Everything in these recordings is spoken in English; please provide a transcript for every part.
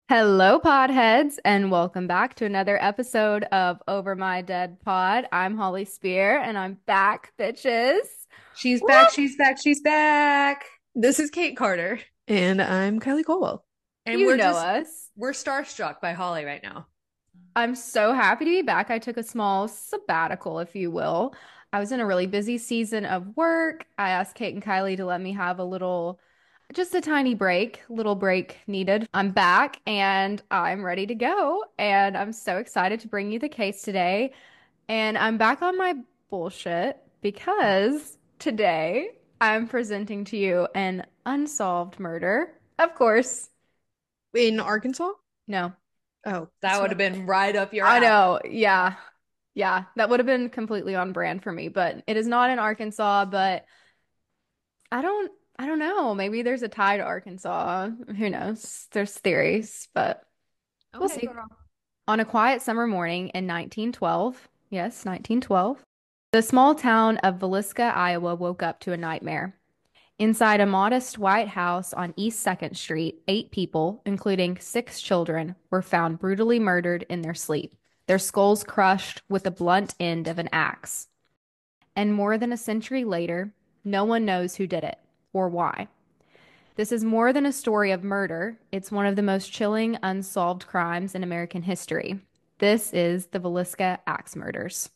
Hello, podheads, and welcome back to another episode of Over My Dead Pod. I'm Holly Spear, and I'm back, bitches. She's Woo! back, she's back, she's back. This is Kate Carter, And I'm Kylie Colwell. and You we're know just us. we're starstruck by Holly right now. I'm so happy to be back. I took a small sabbatical, if you will. I was in a really busy season of work. I asked Kate and Kylie to let me have a little, just a tiny break, little break needed. I'm back and I'm ready to go. And I'm so excited to bring you the case today. And I'm back on my bullshit because today I'm presenting to you an unsolved murder. Of course. In Arkansas? No. Oh, That that's would what have been right up your I alley. know. Yeah. Yeah. That would have been completely on brand for me, but it is not in Arkansas, but I don't know. Maybe there's a tie to Arkansas. Who knows? There's theories, but we'll Okay, see. girl. On a quiet summer morning in 1912, yes, 1912, the small town of Villisca, Iowa woke up to a nightmare. Inside a modest white house on East 2nd Street, 8 people, including 6 children, were found brutally murdered in their sleep, their skulls crushed with the blunt end of an axe. And more than a century later, no one knows who did it or why. This is more than a story of murder. It's one of the most chilling, unsolved crimes in American history. This is the Villisca Axe Murders.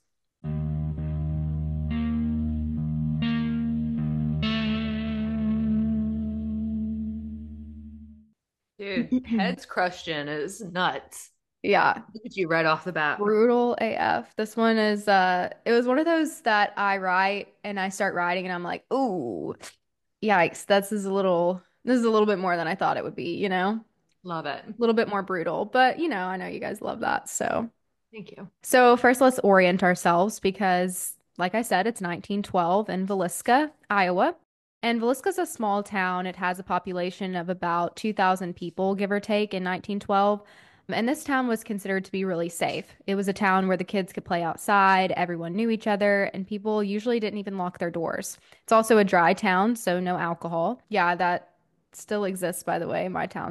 Dude, heads crushed in is nuts. Yeah, Look at you right off the bat. brutal AF. This one is it was one of those that I write and I start writing and I'm like, "Ooh, yikes, this is a little bit more than I thought it would be, Love it. A little bit more brutal." But, I know you guys love that. Thank you. So first let's orient ourselves because like I said, it's 1912 in Villisca, Iowa. And Villisca's a small town. It has a population of about 2,000 people, give or take, in 1912. And this town was considered to be really safe. It was a town where the kids could play outside, everyone knew each other, and people usually didn't even lock their doors. It's also a dry town, so no alcohol. Yeah, that still exists, by the way.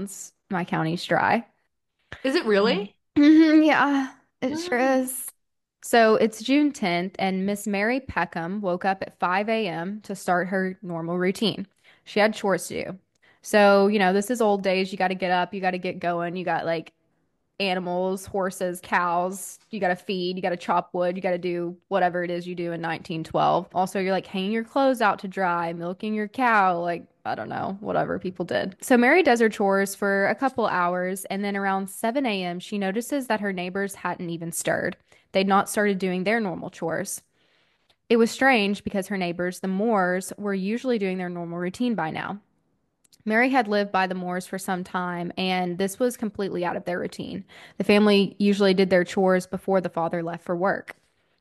My county's dry. Is it really? Yeah, it sure Mm. is. So it's June 10th, and Miss Mary Peckham woke up at 5 a.m. to start her normal routine. She had chores to do. So, this is old days. You got to get up, you got to get going. You got like animals, horses, cows. You got to feed, you got to chop wood, you got to do whatever it is you do in 1912. Also, you're like hanging your clothes out to dry, milking your cow, like I don't know, whatever people did. So Mary does her chores for a couple hours, and then around 7 a.m., she notices that her neighbors hadn't even stirred. They'd not started doing their normal chores. It was strange because her neighbors, the Moores, were usually doing their normal routine by now. Mary had lived by the Moores for some time, and this was completely out of their routine. The family usually did their chores before the father left for work.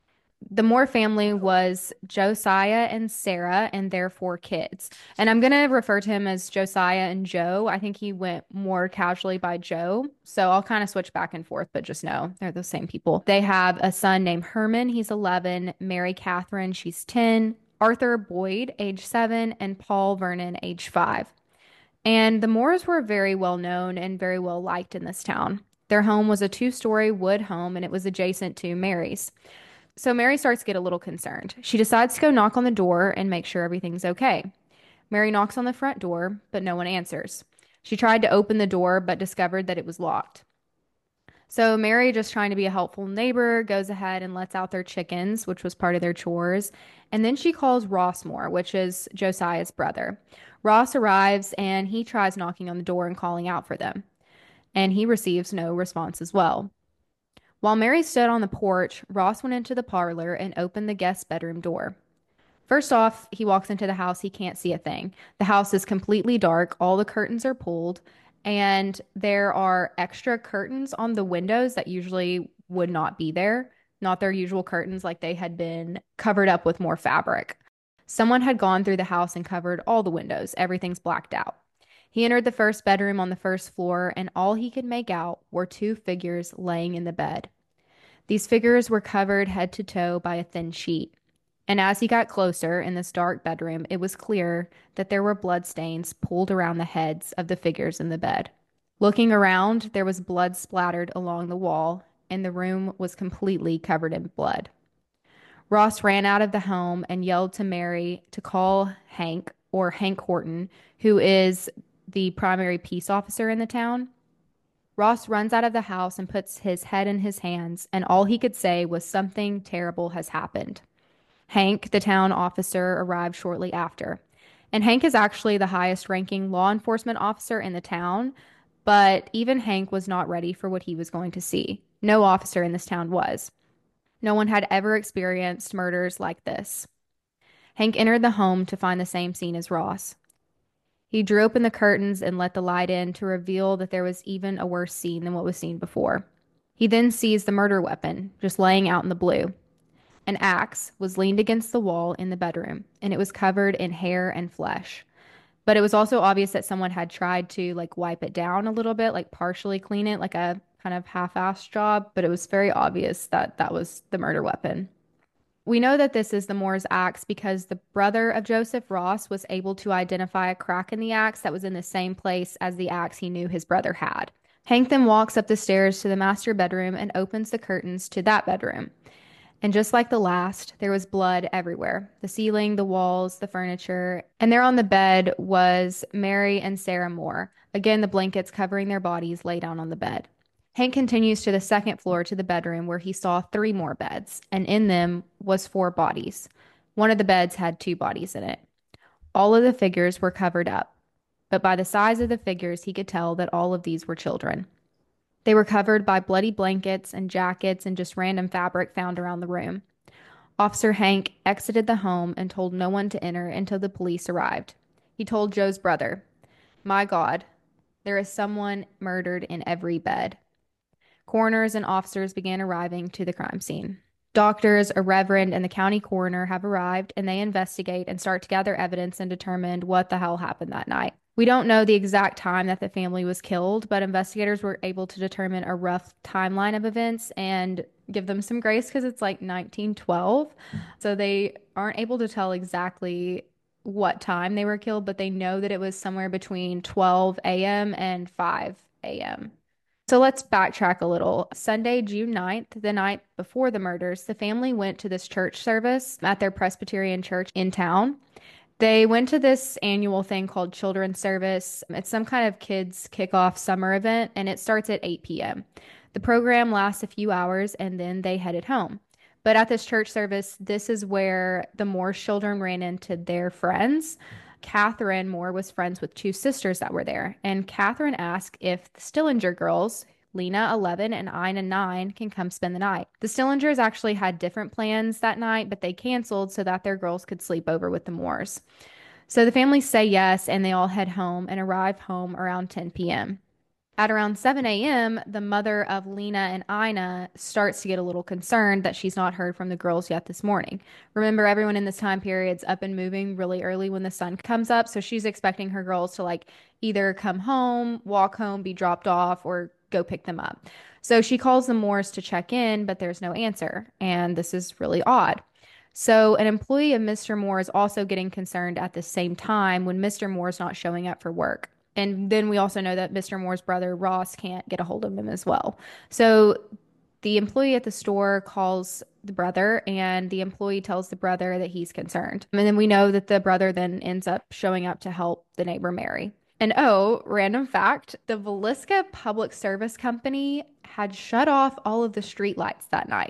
The Moore family was Josiah and Sarah and their 4 kids. And I'm going to refer to him as Josiah and Joe. I think he went more casually by Joe. So I'll kind of switch back and forth, but just know they're the same people. They have a son named Herman, he's 11, Mary Catherine, she's 10, Arthur Boyd, age 7, and Paul Vernon, age 5. And the Moores were very well known and very well liked in this town. Their home was a 2-story wood home and it was adjacent to Mary's. So Mary starts to get a little concerned. She decides to go knock on the door and make sure everything's okay. Mary knocks on the front door, but no one answers. She tried to open the door, but discovered that it was locked. So Mary, just trying to be a helpful neighbor, goes ahead and lets out their chickens, which was part of their chores. And then she calls Ross Moore, which is Josiah's brother. Ross arrives and he tries knocking on the door and calling out for them. And he receives no response as well. While Mary stood on the porch, Ross went into the parlor and opened the guest bedroom door. First off, he walks into the house, he can't see a thing. The house is completely dark, all the curtains are pulled, and there are extra curtains on the windows that usually would not be there, not their usual curtains, like they had been covered up with more fabric. Someone had gone through the house and covered all the windows. Everything's blacked out. He entered the first bedroom on the first floor, and all he could make out were 2 figures laying in the bed. These figures were covered head to toe by a thin sheet. And as he got closer in this dark bedroom, it was clear that there were blood stains pulled around the heads of the figures in the bed. Looking around, there was blood splattered along the wall, and the room was completely covered in blood. Ross ran out of the home and yelled to Mary to call Hank, or Hank Horton, who is the primary peace officer in the town. Ross runs out of the house and puts his head in his hands, and all he could say was something terrible has happened. Hank, the town officer, arrived shortly after. And Hank is actually the highest ranking law enforcement officer in the town, but even Hank was not ready for what he was going to see. No officer in this town was. No one had ever experienced murders like this. Hank entered the home to find the same scene as Ross. He drew open the curtains and let the light in to reveal that there was even a worse scene than what was seen before. He then sees the murder weapon just laying out in the blue. An axe was leaned against the wall in the bedroom, and it was covered in hair and flesh. But it was also obvious that someone had tried to like wipe it down a little bit, like partially clean it, like a kind of half-assed job, but it was very obvious that that was the murder weapon. We know that this is the Moore's axe because the brother of Joseph, Ross, was able to identify a crack in the axe that was in the same place as the axe he knew his brother had. Hank then walks up the stairs to the master bedroom and opens the curtains to that bedroom. And just like the last, there was blood everywhere, the ceiling, the walls, the furniture. And there on the bed was Mary and Sarah Moore. Again, the blankets covering their bodies lay down on the bed. Hank continues to the second floor to the bedroom where he saw three more beds, and in them was four bodies. One of the beds had two bodies in it. All of the figures were covered up, but by the size of the figures, he could tell that all of these were children. They were covered by bloody blankets and jackets and just random fabric found around the room. Officer Hank exited the home and told no one to enter until the police arrived. He told Joe's brother, "My God, there is someone murdered in every bed." Coroners and officers began arriving to the crime scene. Doctors, a reverend, and the county coroner have arrived and they investigate and start to gather evidence and determine what the hell happened that night. We don't know the exact time that the family was killed, but investigators were able to determine a rough timeline of events and give them some grace because it's like 1912. So they aren't able to tell exactly what time they were killed, but they know that it was somewhere between 12 a.m. and 5 a.m. So let's backtrack a little. Sunday, June 9th, the night before the murders, the family went to this church service at their Presbyterian church in town. They went to this annual thing called Children's Service. It's some kind of kids kickoff summer event, and it starts at 8 p.m. The program lasts a few hours, and then they headed home. But at this church service, this is where the Moore children ran into their friends. Catherine Moore was friends with two sisters that were there, and Catherine asked if the Stillinger girls, Lena, 11, and Ina, 9, can come spend the night. The Stillingers actually had different plans that night, but they canceled so that their girls could sleep over with the Moores. So the families say yes, and they all head home and arrive home around 10 p.m. At around 7 a.m., the mother of Lena and Ina starts to get a little concerned that she's not heard from the girls yet this morning. Remember, everyone in this time period's up and moving really early when the sun comes up, so she's expecting her girls to like either come home, walk home, be dropped off, or go pick them up. So she calls the Moores to check in, but there's no answer, and this is really odd. So an employee of Mr. Moore is also getting concerned at the same time when Mr. Moore's not showing up for work. And then we also know that Mr. Moore's brother, Ross, can't get a hold of him as well. So the employee at the store calls the brother, and the employee tells the brother that he's concerned. And then we know that the brother then ends up showing up to help the neighbor Mary. And oh, random fact, the Villisca Public Service Company had shut off all of the street lights that night,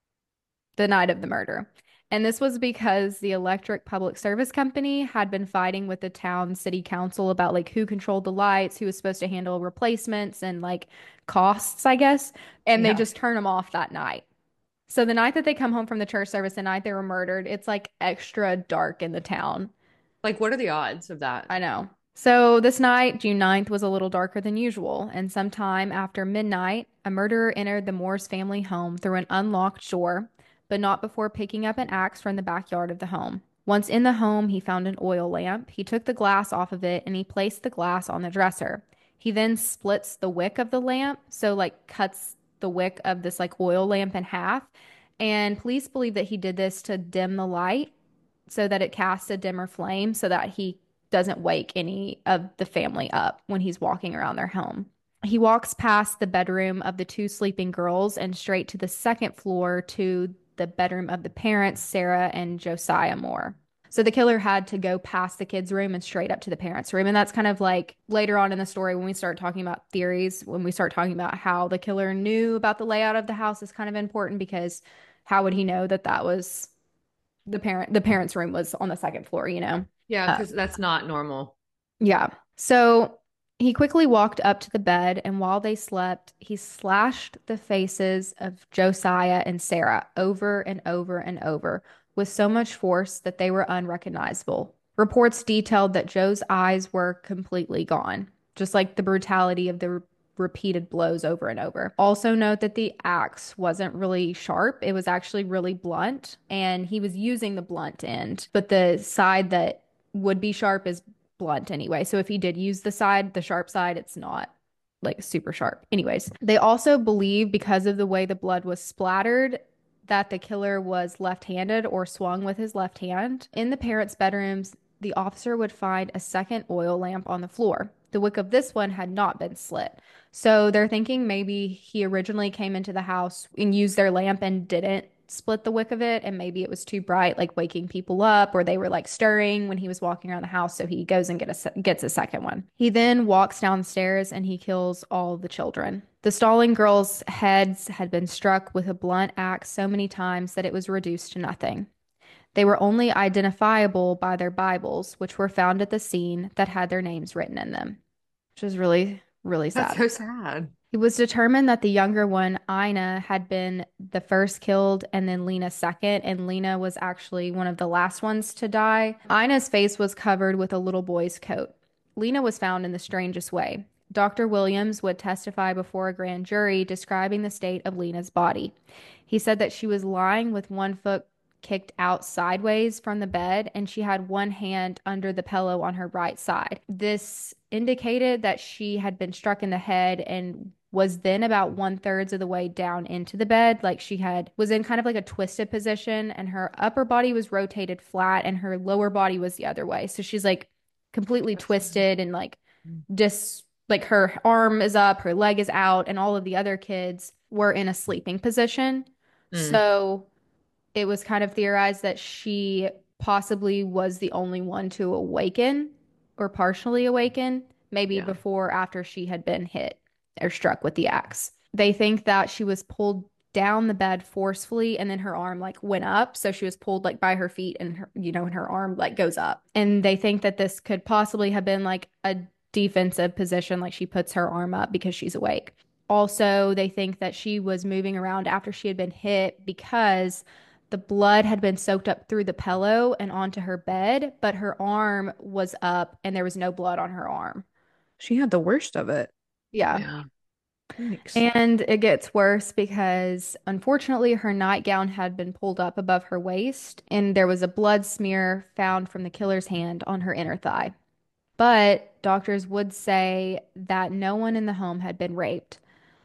the night of the murder. And this was because the Electric Public Service Company had been fighting with the town city council about like who controlled the lights, who was supposed to handle replacements and like costs, I guess. And they Yeah. just turn them off that night. So the night that they come home from the church service, the night they were murdered, it's like extra dark in the town. Like, what are the odds of that? I know. So this night, June 9th, was a little darker than usual, and sometime after midnight, a murderer entered the Moore's family home through an unlocked door, but not before picking up an axe from the backyard of the home. Once in the home, he found an oil lamp. He took the glass off of it and he placed the glass on the dresser. He then splits the wick of the lamp, so like cuts the wick of this like oil lamp in half. And police believe that he did this to dim the light so that it casts a dimmer flame so that he doesn't wake any of the family up when he's walking around their home. He walks past the bedroom of the two sleeping girls and straight to the second floor to the bedroom of the parents, Sarah and Josiah Moore. So the killer had to go past the kids' room and straight up to the parents' room. And that's kind of like later on in the story when we start talking about theories, when we start talking about how the killer knew about the layout of the house is kind of important because how would he know that that was the parents' room was on the second floor, you know? Yeah, Uh, because that's not normal. yeah. So he quickly walked up to the bed, and while they slept, he slashed the faces of Josiah and Sarah over and over and over with so much force that they were unrecognizable. Reports detailed that Joe's eyes were completely gone, just like the brutality of the repeated blows over and over. Also, note that the axe wasn't really sharp, it was actually really blunt, and he was using the blunt end, but the side that would be sharp is blunt anyway. So if he did use the sharp side, it's not like super sharp. Anyways, they also believe because of the way the blood was splattered that the killer was left-handed or swung with his left hand. In the parents' bedrooms, the officer would find a second oil lamp on the floor. The wick of this one had not been slit. So they're thinking maybe he originally came into the house and used their lamp and didn't split the wick of it, and maybe it was too bright, like waking people up, or they were like stirring when he was walking around the house, so he goes and gets a second one. He then walks downstairs and he kills all the children. The stalling girls' heads had been struck with a blunt axe so many times that it was reduced to nothing. They were only identifiable by their Bibles, which were found at the scene that had their names written in them, which is really, really That's sad. so sad. It was determined that the younger one, Ina, had been the first killed and then Lena second, and Lena was actually one of the last ones to die. Ina's face was covered with a little boy's coat. Lena was found in the strangest way. Dr. Williams would testify before a grand jury describing the state of Lena's body. He said that she was lying with one foot kicked out sideways from the bed, and she had one hand under the pillow on her right side. This indicated that she had been struck in the head and was then about 1/3 of the way down into the bed. Like she had was in kind of like a twisted position, and her upper body was rotated flat and her lower body was the other way. So she's like completely twisted and like dis like her arm is up, her leg is out, and all of the other kids were in a sleeping position. Mm, So it was kind of theorized that she possibly was the only one to awaken or partially awaken, maybe yeah. before or after she had been hit or struck with the axe. They think that she was pulled down the bed forcefully and then her arm like went up. So she was pulled like by her feet and her, and her arm like goes up. And they think that this could possibly have been like a defensive position, like she puts her arm up because she's awake. Also, they think that she was moving around after she had been hit because the blood had been soaked up through the pillow and onto her bed, but her arm was up and there was no blood on her arm. She had the worst of it. Yeah. Yeah. Thanks. And it gets worse because unfortunately her nightgown had been pulled up above her waist and there was a blood smear found from the killer's hand on her inner thigh. But doctors would say that no one in the home had been raped.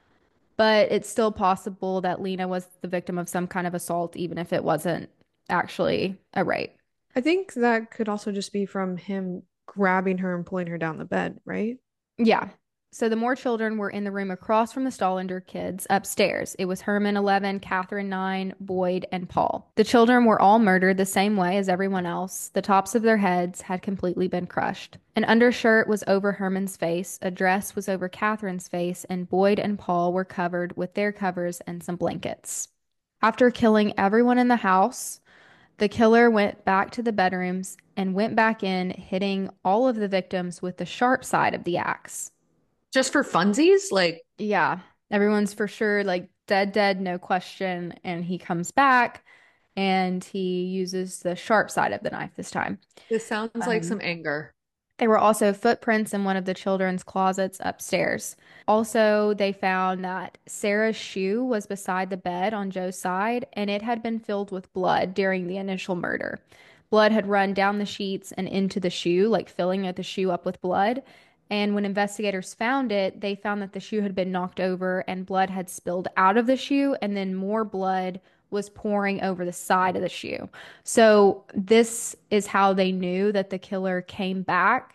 But it's still possible that Lena was the victim of some kind of assault, even if it wasn't actually a rape. I think that could also just be from him grabbing her and pulling her down the bed, right? Yeah. So the Moore children were in the room across from the Stollander kids upstairs. It was Herman 11, Catherine 9, Boyd, and Paul. The children were all murdered the same way as everyone else. The tops of their heads had completely been crushed. An undershirt was over Herman's face, a dress was over Catherine's face, and Boyd and Paul were covered with their covers and some blankets. After killing everyone in the house, the killer went back to the bedrooms and went back in, hitting all of the victims with the sharp side of the axe. Just for funsies? Like, Yeah, everyone's for sure like dead, dead, no question. And he comes back and he uses the sharp side of the knife this time. this sounds like Um, some anger. There were also footprints in one of the children's closets upstairs. Also, they found that Sarah's shoe was beside the bed on Joe's side, and it had been filled with blood during the initial murder. Blood had run down the sheets and into the shoe, like filling the shoe up with blood. And when investigators found it, they found that the shoe had been knocked over and blood had spilled out of the shoe, and then more blood was pouring over the side of the shoe. So this is how they knew that the killer came back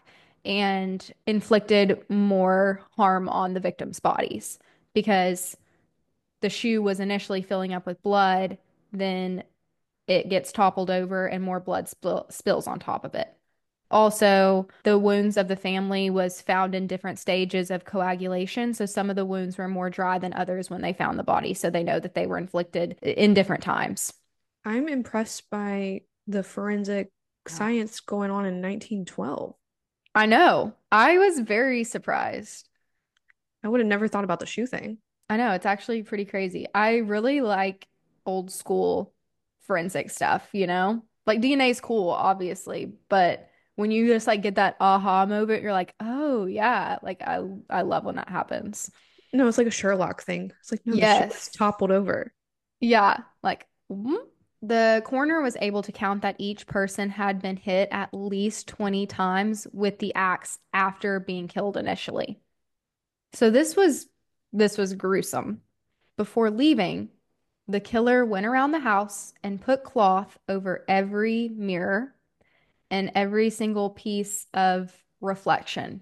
and inflicted more harm on the victims' bodies because the shoe was initially filling up with blood, then it gets toppled over and more blood spills on top of it. Also, the wounds of the family was found in different stages of coagulation. So some of the wounds were more dry than others when they found the body. So they know that they were inflicted in different times. I'm impressed by the forensic science going on in 1912. I know. I was very surprised. I would have never thought about the shoe thing. I know. It's actually pretty crazy. I really like old school forensic stuff, you know? Like DNA is cool, obviously, but when you just like get that aha moment, you're like, "Oh, yeah." Like I love when that happens. No, it's like a Sherlock thing. It's like, no, the shoe was Yes. toppled over. Yeah, like the coroner was able to count that each person had been hit at least 20 times with the axe after being killed initially. So this was gruesome. Before leaving, the killer went around the house and put cloth over every mirror and every single piece of reflection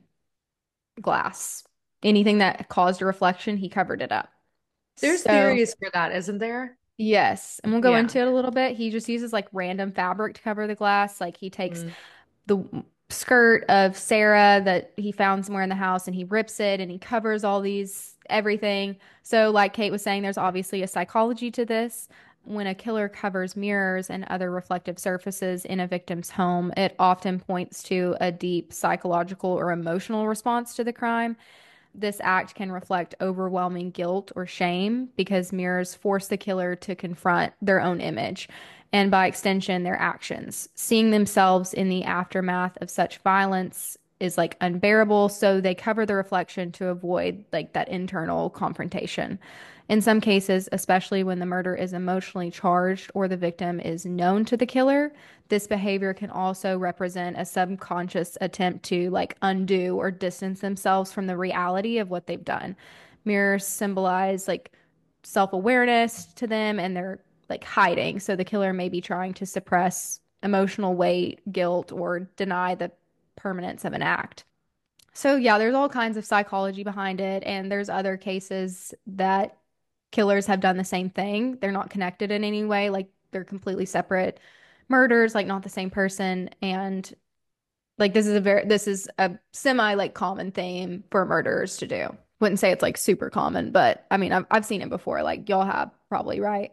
glass. Anything that caused a reflection, he covered it up. There's So theories for that, isn't there? yes, and we'll go Yeah. into it a little bit. He just uses like random fabric to cover the glass. Like he takes Mm. the skirt of Sarah that he found somewhere in the house and he rips it and he covers all these everything. So, like Kate was saying, there's obviously a psychology to this. When a killer covers mirrors and other reflective surfaces in a victim's home, it often points to a deep psychological or emotional response to the crime. This act can reflect overwhelming guilt or shame because mirrors force the killer to confront their own image and, by extension, their actions. Seeing themselves in the aftermath of such violence is like unbearable, so they cover the reflection to avoid like that internal confrontation. In some cases, especially when the murder is emotionally charged or the victim is known to the killer, this behavior can also represent a subconscious attempt to like undo or distance themselves from the reality of what they've done. Mirrors symbolize like self-awareness to them and they're like hiding. So the killer may be trying to suppress emotional weight, guilt, or deny the permanence of an act. So yeah, there's all kinds of psychology behind it, and there's other cases that killers have done the same thing. They're not connected in any way, like they're completely separate murders, like not the same person. And like this is a semi like common theme for murderers to do. Wouldn't say it's like super common, but I mean I've seen it before. Like y'all have probably, right?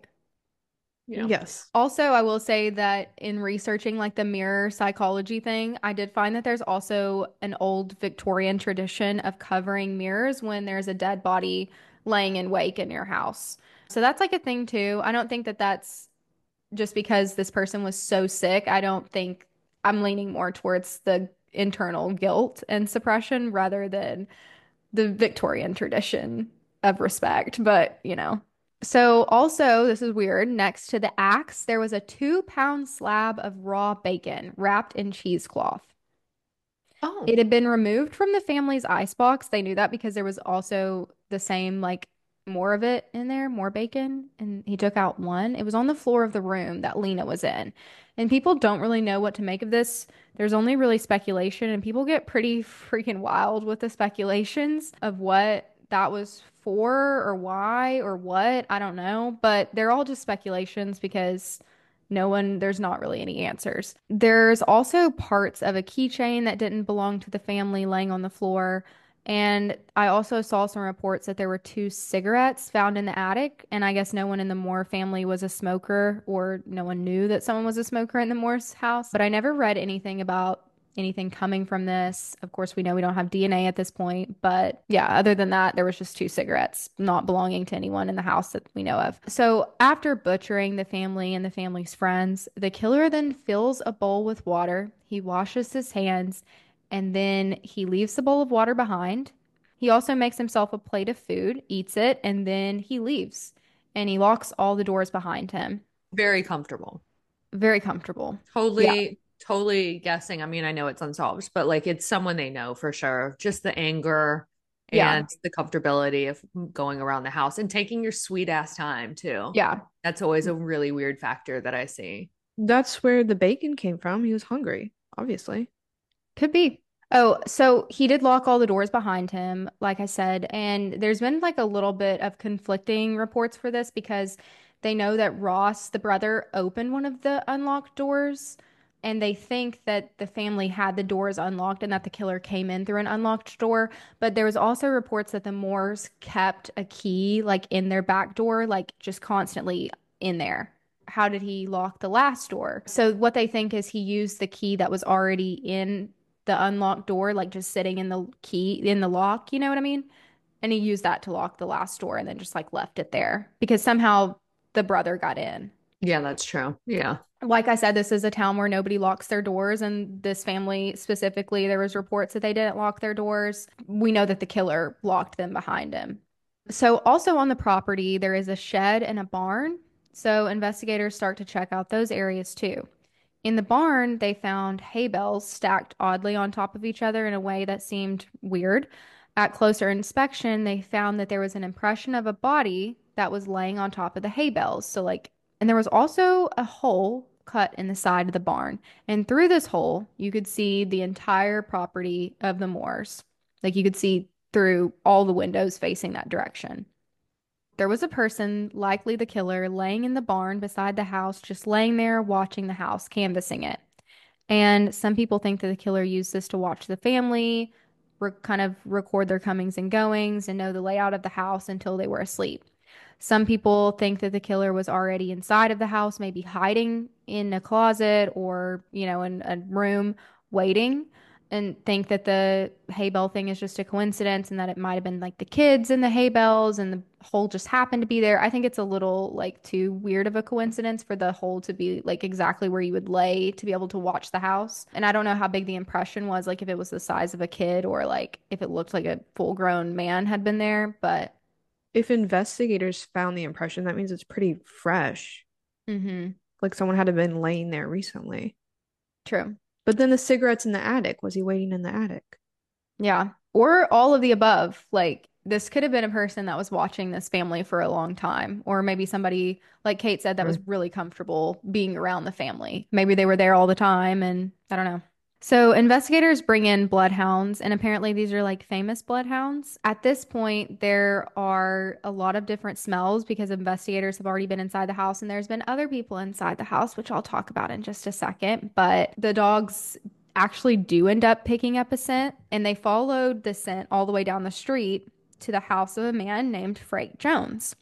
Yeah. Yes. Also, I will say that in researching like the mirror psychology thing, I did find that there's also an old Victorian tradition of covering mirrors when there's a dead body laying in wake in your house. So that's like a thing too. I don't think that that's just because this person was so sick. I don't think I'm leaning more towards the internal guilt and suppression rather than the Victorian tradition of respect, but you know. So also, this is weird. Next to the axe, there was a 2-pound slab of raw bacon wrapped in cheesecloth. Oh. It had been removed from the family's icebox. They knew that because there was also the same, like, more of it in there, more bacon, and he took out one. It was on the floor of the room that Lena was in. And people don't really know what to make of this. There's only really speculation, and people get pretty freaking wild with the speculations of what that was for or why or what. I don't know, but they're all just speculations because there's not really any answers. There's also parts of a keychain that didn't belong to the family laying on the floor. And I also saw some reports that there were 2 cigarettes found in the attic. And I guess no one in the Moore family was a smoker, or no one knew that someone was a smoker in the Moore's house. But I never read anything about anything coming from this. Of course, we know we don't have DNA at this point, but yeah, other than that, there was just 2 cigarettes not belonging to anyone in the house that we know of. So after butchering the family and the family's friends, the killer then fills a bowl with water. He washes his hands and then he leaves the bowl of water behind. He also makes himself a plate of food, eats it, and then he leaves. And he locks all the doors behind him. Very comfortable. Very comfortable. Yeah. Totally guessing. I mean, I know it's unsolved, but like it's someone they know for sure. Just the anger Yeah. and the comfortability of going around the house and taking your sweet ass time too. Yeah. That's always a really weird factor that I see. That's where the bacon came from. He was hungry, obviously. Could be. Oh, so he did lock all the doors behind him, like I said, and there's been like a little bit of conflicting reports for this because they know that Ross, the brother, opened one of the unlocked doors, and they think that the family had the doors unlocked and that the killer came in through an unlocked door. But there was also reports that the Moores kept a key like in their back door, like just constantly in there. How did he lock the last door? So what they think is he used the key that was already in the unlocked door, like just sitting in the key in the lock, you know what I mean? And he used that to lock the last door and then just like left it there because somehow the brother got in. Yeah, that's true. Yeah. Like I said, this is a town where nobody locks their doors, and this family specifically, there was reports that they didn't lock their doors. We know that the killer locked them behind him. So also on the property, there is a shed and a barn. So investigators start to check out those areas too. In the barn, they found hay bales stacked oddly on top of each other in a way that seemed weird. At closer inspection, they found that there was an impression of a body that was laying on top of the hay bales. So, like, and there was also a hole cut in the side of the barn. And through this hole, you could see the entire property of the Moores. Like, you could see through all the windows facing that direction. There was a person, likely the killer, laying in the barn beside the house, just laying there watching the house, canvassing it. And some people think that the killer used this to watch the family, kind of record their comings and goings, and know the layout of the house until they were asleep. Some people think that the killer was already inside of the house, maybe hiding in a closet or, in a room waiting, and think that the hay bale thing is just a coincidence and that it might have been like the kids in the hay bales and the hole just happened to be there. I think it's a little like too weird of a coincidence for the hole to be like exactly where you would lay to be able to watch the house. And I don't know how big the impression was, like if it was the size of a kid or like if it looked like a full-grown man had been there, but If investigators found the impression, that means it's pretty fresh. hmm Like someone had to been laying there recently. true. But then the cigarettes in the attic. Was he waiting in the attic? Yeah. Or all of the above. Like this could have been a person that was watching this family for a long time, or maybe somebody, like Kate said, that was Mm. really comfortable being around the family. Maybe they were there all the time, and I don't know. So investigators bring in bloodhounds, and apparently these are like famous bloodhounds. At this point, there are a lot of different smells because investigators have already been inside the house, and there's been other people inside the house, which I'll talk about in just a second. But the dogs actually do end up picking up a scent, and they followed the scent all the way down the street to the house of a man named Frank Jones.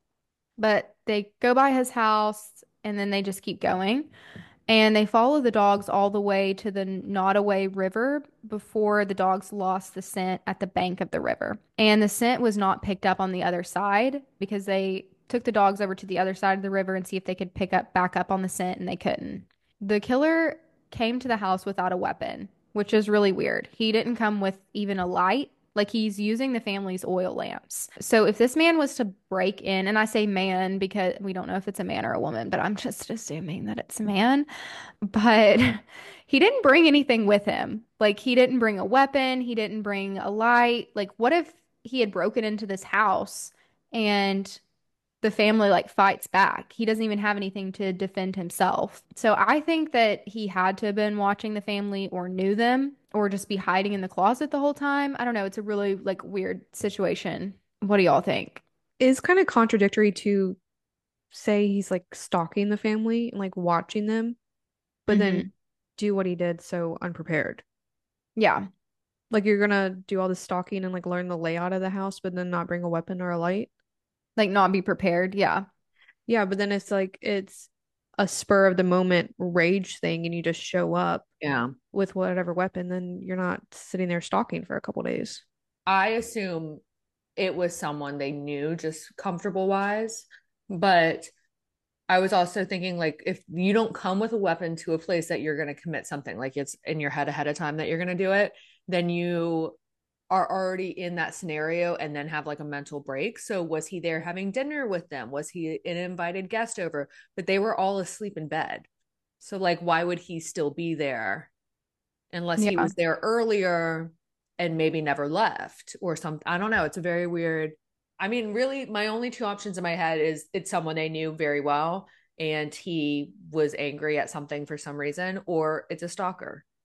But they go by his house and then they just keep going. And they follow the dogs all the way to the Nottoway River before the dogs lost the scent at the bank of the river. And the scent was not picked up on the other side because they took the dogs over to the other side of the river and see if they could pick up back up on the scent, and they couldn't. The killer came to the house without a weapon, which is really weird. He didn't come with even a light. Like he's using the family's oil lamps. So if this man was to break in, and I say man because we don't know if it's a man or a woman, but I'm just assuming that it's a man. But he didn't bring anything with him. Like he didn't bring a weapon, he didn't bring a light. Like what if he had broken into this house and the family like fights back? He doesn't even have anything to defend himself. So I think that he had to have been watching the family or knew them or just be hiding in the closet the whole time. I don't know. It's a really like weird situation. What do y'all think? It's kind of contradictory to say he's like stalking the family and like watching them, but then Hmm. do what he did so unprepared. Yeah. Like you're gonna do all this stalking and like learn the layout of the house, but then not bring a weapon or a light. Like not be prepared. Yeah. Yeah, but then it's like it's a spur of the moment rage thing and you just show up Yeah. with whatever weapon, then you're not sitting there stalking for a couple days. I assume it was someone they knew just comfortable wise. But I was also thinking, like, if you don't come with a weapon to a place that you're going to commit something, like it's in your head ahead of time that you're going to do it, then you are already in that scenario and then have like a mental break. So, was he there having dinner with them? Was he an invited guest over? But they were all asleep in bed. So, like, why would he still be there unless he Yeah. was there earlier and maybe never left or something? I don't know. It's a very weird. I mean, really, my only two options in my head is it's someone they knew very well and he was angry at something for some reason, or it's a stalker.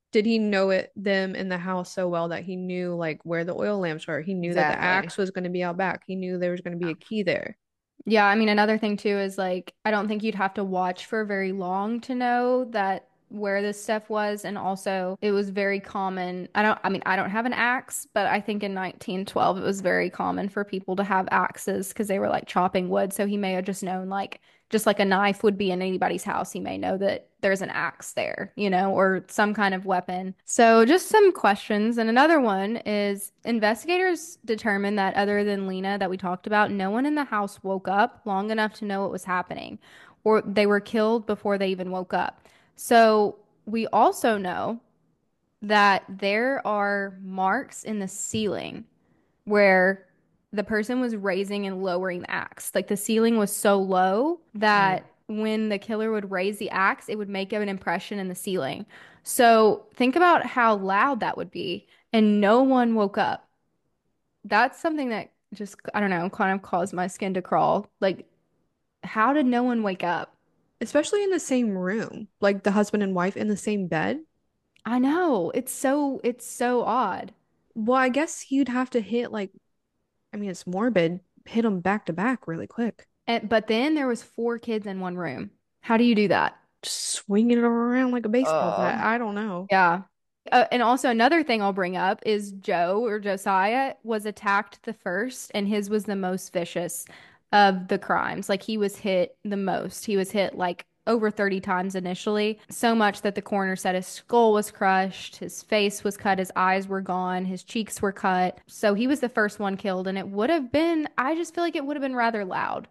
did he know them in the house so well that he knew like where the oil lamps were? He knew that the Exactly. axe was going to be out back. He knew there was going to be a key there. Yeah, I mean, another thing too is like, I don't think you'd have to watch for very long to know that where this stuff was. And also, it was very common. I mean, I don't have an axe, but I think in 1912, it was very common for people to have axes because they were like chopping wood. So he may have just known, like, just like a knife would be in anybody's house, he may know that there's an axe there, or some kind of weapon. So, just some questions. And another one is investigators determined that other than Lena that we talked about, no one in the house woke up long enough to know what was happening, or they were killed before they even woke up. So, we also know that there are marks in the ceiling where the person was raising and lowering the axe. Like the ceiling was so low Mm. that when the killer would raise the axe, it would make an impression in the ceiling. So think about how loud that would be, and no one woke up. That's something that just, I don't know, kind of caused my skin to crawl. Like, how did no one wake up? Especially in the same room, like the husband and wife in the same bed. I know. It's so odd. Well, I guess you'd have to hit like, I mean, it's morbid, hit them back to back really quick. But then there was four kids in one room. How do you do that? Just swinging it around like a baseball bat. Uh, I don't know. Yeah. And also another thing I'll bring up is Joe or Josiah was attacked the first, and his was the most vicious of the crimes. Like he was hit the most. He was hit like over 30 times initially, so much that the coroner said his skull was crushed, his face was cut, his eyes were gone, his cheeks were cut. So he was the first one killed, and it would have been, I just feel like it would have been rather loud.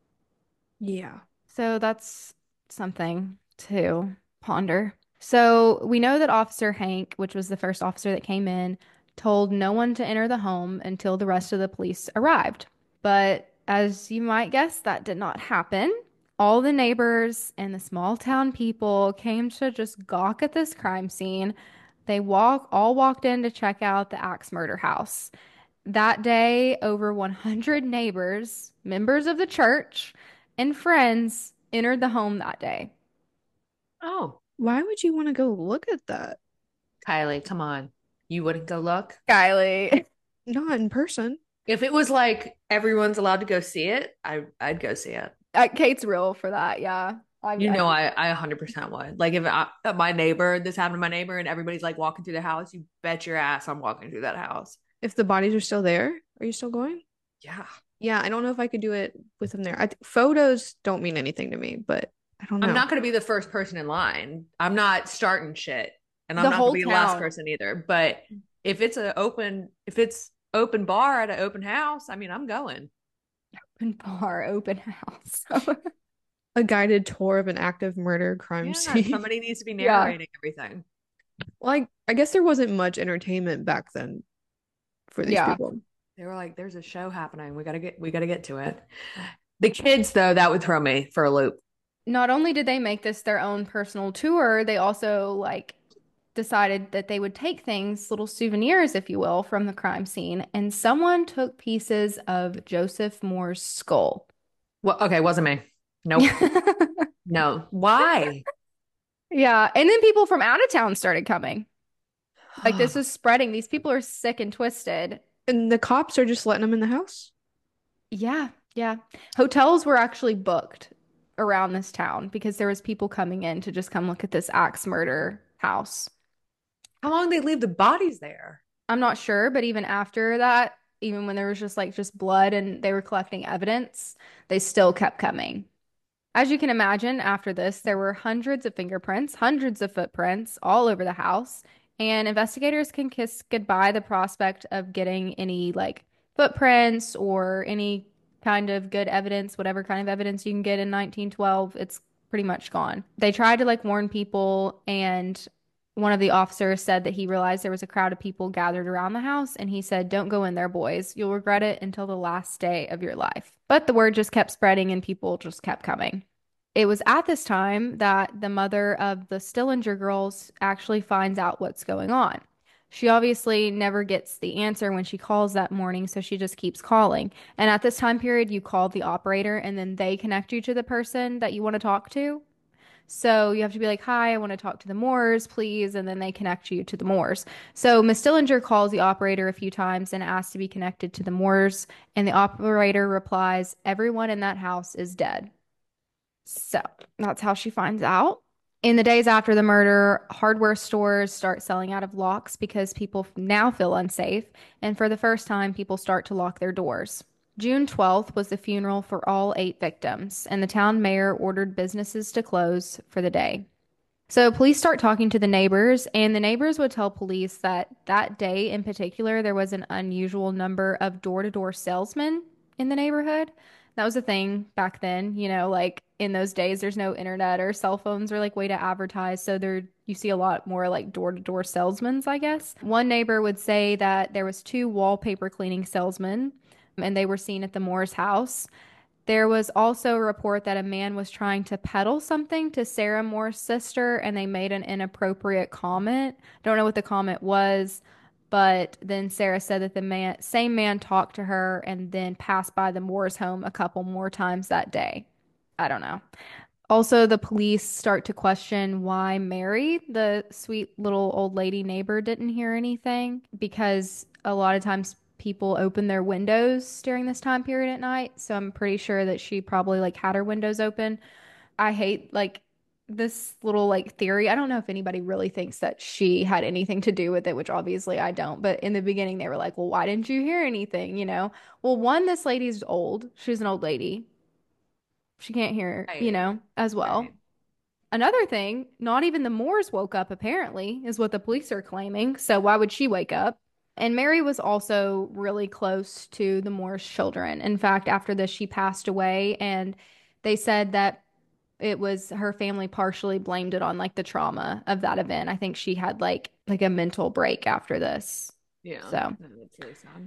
Yeah. So that's something to ponder. So we know that Officer Hank, which was the first officer that came in, told no one to enter the home until the rest of the police arrived. But as you might guess, that did not happen. All the neighbors and the small town people came to just gawk at this crime scene. They all walked in to check out the axe murder house. That day, over 100 neighbors, members of the church, and friends entered the home that day. oh, Why would you want to go look at that? Kylie, come on. You wouldn't go look? Kylie. Not in person. If it was like everyone's allowed to go see it, I'd go see it. Kate's real for that, yeah. You I know, I 100% would. Like if my neighbor, this happened to my neighbor, and everybody's like walking through the house, you bet your ass I'm walking through that house. If the bodies are still there, are you still going? Yeah. Yeah, I don't know if I could do it with them there. Photos don't mean anything to me, but I don't I'm know. not going to be the first person in line. I'm not starting shit, and I'm the not going to whole be the last town person either. But if it's open bar at an open house, I mean, I'm going. open bar, open house. A guided tour of an active murder crime Yeah, scene. somebody needs to be Yeah. narrating everything. Like, I guess there wasn't much entertainment back then for these Yeah. people. They were like, "There's a show happening. We gotta get to it." The kids, though, that would throw me for a loop. Not only did they make this their own personal tour, they also like decided that they would take things, little souvenirs, if you will, from the crime scene, and someone took pieces of Joseph Moore's skull. Well, okay, wasn't me. Nope. No. Why? Yeah, and then people from out of town started coming. Like this is spreading. These people are sick and twisted. And the cops are just letting them in the house. Yeah, yeah. Hotels were actually booked around this town because there was people coming in to just come look at this axe murder house. How long they leave the bodies there? I'm not sure, but even after that, even when there was just blood and they were collecting evidence, they still kept coming. As you can imagine, after this, there were hundreds of fingerprints, hundreds of footprints all over the house, and investigators can kiss goodbye the prospect of getting any like footprints or any kind of good evidence, whatever kind of evidence you can get in 1912. It's pretty much gone. They tried to like warn people, and one of the officers said that he realized there was a crowd of people gathered around the house, and he said, "Don't go in there, boys. You'll regret it until the last day of your life." But the word just kept spreading, and people just kept coming. It was at this time that the mother of the Stillinger girls actually finds out what's going on. She obviously never gets the answer when she calls that morning, so she just keeps calling. And at this time period, you call the operator and then they connect you to the person that you want to talk to. So you have to be like, "Hi, I want to talk to the Moores, please," and then they connect you to the Moores. So Miss Dillinger calls the operator a few times and asks to be connected to the Moores, and the operator replies, "Everyone in that house is dead." So that's how she finds out. In the days after the murder, hardware stores start selling out of locks because people now feel unsafe. And for the first time, people start to lock their doors. June 12th was the funeral for all 8 victims, and the town mayor ordered businesses to close for the day. So police start talking to the neighbors, and the neighbors would tell police that that day in particular, there was an unusual number of door-to-door salesmen in the neighborhood. That was a thing back then, like in those days, there's no internet or cell phones or like way to advertise. So there you see a lot more like door-to-door salesmen, I guess. One neighbor would say that there was two wallpaper cleaning salesmen, and they were seen at the Moore's house. There was also a report that a man was trying to peddle something to Sarah Moore's sister, and they made an inappropriate comment. Don't know what the comment was, but then Sarah said that same man talked to her and then passed by the Moore's home a couple more times that day. I don't know. Also, the police start to question why Mary, the sweet little old lady neighbor, didn't hear anything because a lot of times people open their windows during this time period at night. So I'm pretty sure that she probably like had her windows open. I hate like this little like theory. I don't know if anybody really thinks that she had anything to do with it, which obviously I don't. But in the beginning, they were like, well, why didn't you hear anything? Well, one, this lady's old. She's an old lady. She can't hear, Right. as well. Right. Another thing, not even the Moores woke up, apparently, is what the police are claiming. So why would she wake up? And Mary was also really close to the Moores children. In fact, after this, she passed away, and they said that it was her family partially blamed it on like the trauma of that event. I think she had like a mental break after this. Yeah. So, No, that's really sad.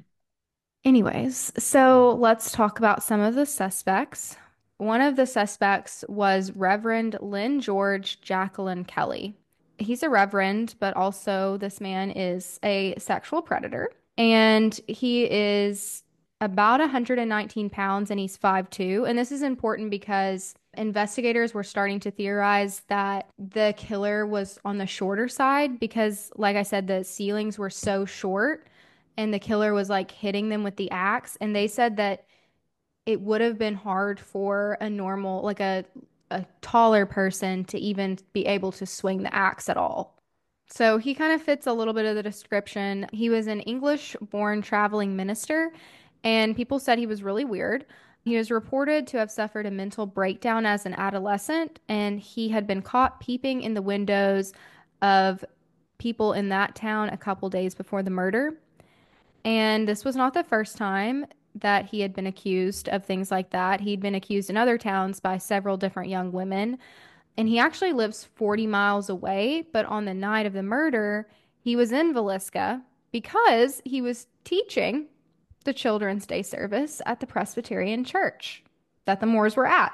anyways, so let's talk about some of the suspects. One of the suspects was Reverend Lynn George Jacqueline Kelly. He's a reverend, but also this man is a sexual predator. And he is about 119 pounds and he's 5'2". And this is important because investigators were starting to theorize that the killer was on the shorter side because, like I said, the ceilings were so short and the killer was like hitting them with the axe. And they said that it would have been hard for a normal, like a taller person to even be able to swing the axe at all. So he kind of fits a little bit of the description. He was an English-born traveling minister, and people said he was really weird. He was reported to have suffered a mental breakdown as an adolescent, and he had been caught peeping in the windows of people in that town a couple days before the murder. And this was not the first time that he had been accused of things like that. He'd been accused in other towns by several different young women. And he actually lives 40 miles away. But on the night of the murder, he was in Villisca because he was teaching the Children's Day service at the Presbyterian Church that the Moores were at,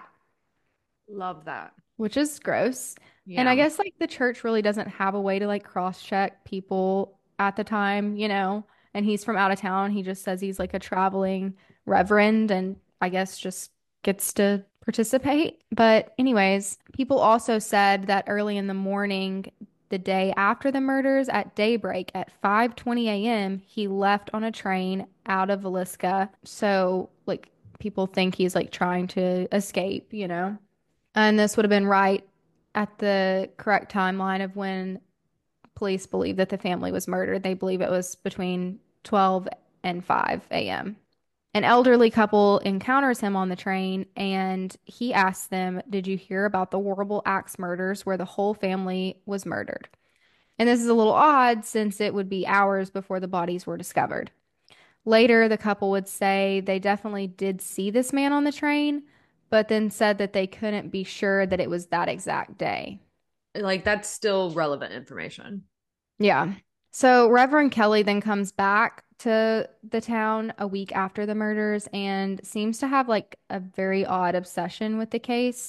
Love that. which is gross. And I Yeah. guess like the church really doesn't have a way to like cross-check people at the time. And he's from out of town. He just says he's like a traveling reverend and I guess just gets to participate. But anyways, people also said that early in the morning, the day after the murders at daybreak at 5:20 a.m., he left on a train out of Villisca. So like people think he's like trying to escape. And this would have been right at the correct timeline of when police believe that the family was murdered. They believe it was between 12 and 5 a.m. An elderly couple encounters him on the train and he asks them, "Did you hear about the horrible axe murders where the whole family was murdered?" And this is a little odd since it would be hours before the bodies were discovered. Later, the couple would say they definitely did see this man on the train, but then said that they couldn't be sure that it was that exact day. Like that's still relevant information. Yeah. So Reverend Kelly then comes back to the town a week after the murders and seems to have like a very odd obsession with the case.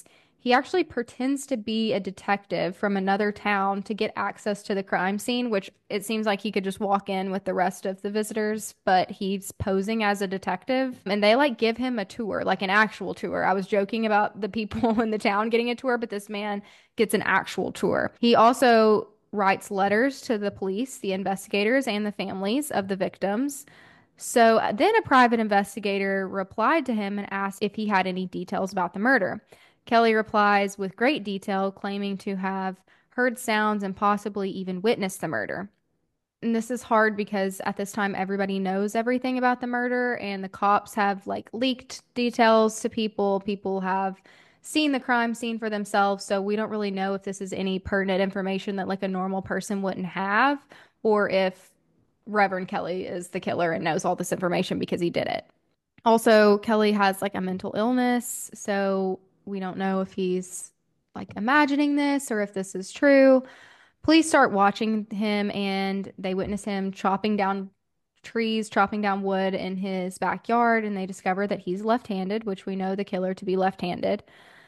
He actually pretends to be a detective from another town to get access to the crime scene, which it seems like he could just walk in with the rest of the visitors, but he's posing as a detective and they like give him a tour, like an actual tour. I was joking about the people in the town getting a tour, but this man gets an actual tour. He also writes letters to the police, the investigators, and the families of the victims. So then a private investigator replied to him and asked if he had any details about the murder. Kelly replies with great detail, claiming to have heard sounds and possibly even witnessed the murder. And this is hard because at this time everybody knows everything about the murder and the cops have like leaked details to people. People have seen the crime scene for themselves, so we don't really know if this is any pertinent information that like a normal person wouldn't have or if Reverend Kelly is the killer and knows all this information because he did it. Also, Kelly has like a mental illness, so we don't know if he's like imagining this or if this is true. Police start watching him and they witness him chopping down trees, chopping down wood in his backyard, and they discover that he's left-handed, which we know the killer to be left-handed.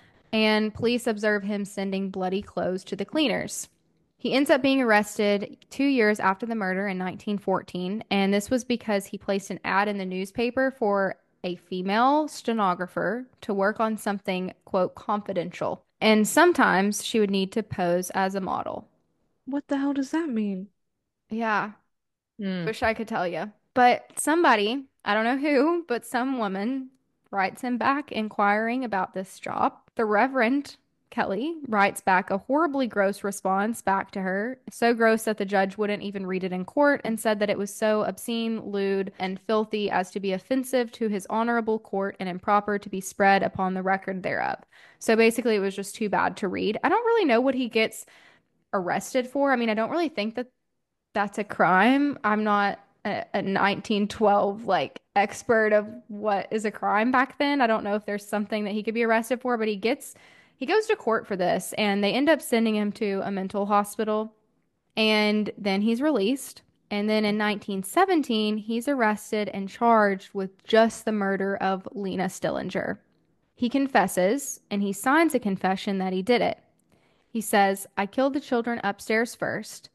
And police observe him sending bloody clothes to the cleaners. He ends up being arrested 2 years after the murder in 1914, and this was because he placed an ad in the newspaper for a female stenographer to work on something, quote, confidential. And sometimes she would need to pose as a model. What the hell does that mean? Yeah, Hmm. wish I could tell you. But somebody, I don't know who, but some woman writes him back inquiring about this job. The Reverend Kelly writes back a horribly gross response back to her, so gross that the judge wouldn't even read it in court and said that it was so obscene, lewd, and filthy as to be offensive to his honorable court and improper to be spread upon the record thereof. So basically, it was just too bad to read. I don't really know what he gets arrested for. I mean, I don't really think that that's a crime. I'm not a 1912 like expert of what is a crime back then. I don't know if there's something that he could be arrested for, but he goes to court for this and they end up sending him to a mental hospital and then he's released. And then in 1917, he's arrested and charged with just the murder of Lena Stillinger. He confesses and he signs a confession that he did it. He says, I killed the children upstairs first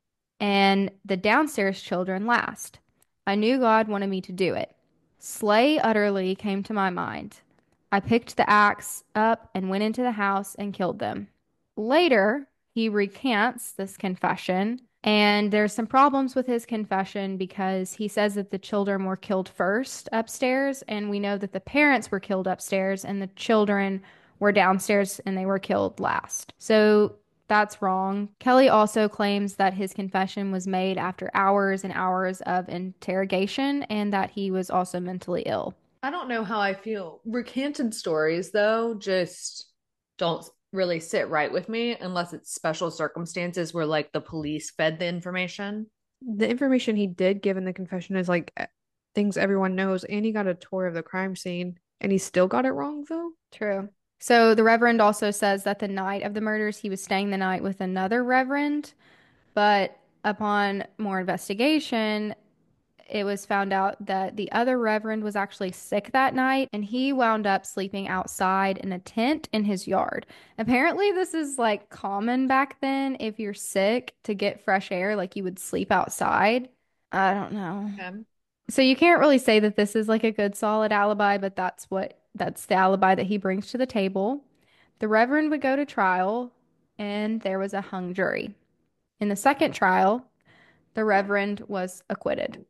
and the downstairs children last. I knew God wanted me to do it. Slay utterly came to my mind. I picked the axe up and went into the house and killed them. Later, he recants this confession, and there's some problems with his confession because he says that the children were killed first upstairs, and we know that the parents were killed upstairs and the children were downstairs and they were killed last. So that's wrong. Kelly also claims that his confession was made after hours and hours of interrogation and that he was also mentally ill. I don't know how I feel. Recanted stories, though, just don't really sit right with me unless it's special circumstances where, like, the police fed the information. The information he did give in the confession is like things everyone knows, and he got a tour of the crime scene, and he still got it wrong though. True. So the Reverend also says that the night of the murders, he was staying the night with another Reverend, but upon more investigation, it was found out that the other Reverend was actually sick that night and he wound up sleeping outside in a tent in his yard. Apparently, this is like common back then if you're sick to get fresh air, like you would sleep outside. I don't know. Okay. So you can't really say that this is like a good solid alibi, but that's the alibi that he brings to the table. The Reverend would go to trial and there was a hung jury. In the second trial, the Reverend was acquitted.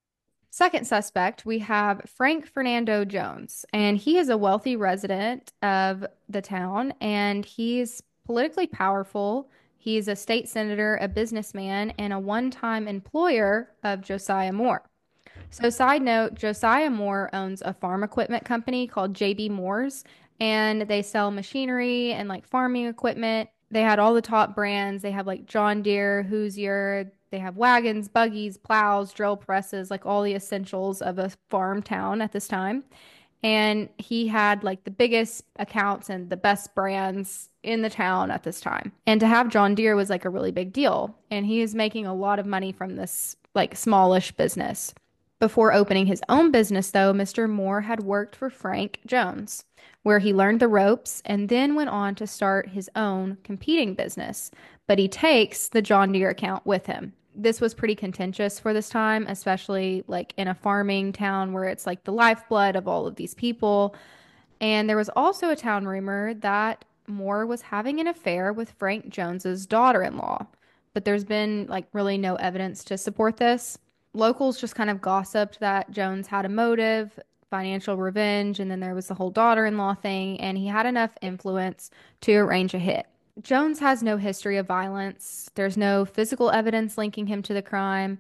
Second suspect, we have Frank Fernando Jones, and he is a wealthy resident of the town, and he's politically powerful. He's a state senator, a businessman, and a one-time employer of Josiah Moore. So, side note, Josiah Moore owns a farm equipment company called JB Moore's, and they sell machinery and like farming equipment. They had all the top brands. They have like John Deere, Hoosier. They have wagons, buggies, plows, drill presses, like all the essentials of a farm town at this time. And he had like the biggest accounts and the best brands in the town at this time. And to have John Deere was like a really big deal. And he is making a lot of money from this like smallish business. Before opening his own business, though, Mr. Moore had worked for Frank Jones, where he learned the ropes and then went on to start his own competing business. But he takes the John Deere account with him. This was pretty contentious for this time, especially like in a farming town where it's like the lifeblood of all of these people. And there was also a town rumor that Moore was having an affair with Frank Jones's daughter-in-law, but there's been like really no evidence to support this. Locals just kind of gossiped that Jones had a motive, financial revenge, and then there was the whole daughter-in-law thing, and he had enough influence to arrange a hit. Jones has no history of violence. There's no physical evidence linking him to the crime.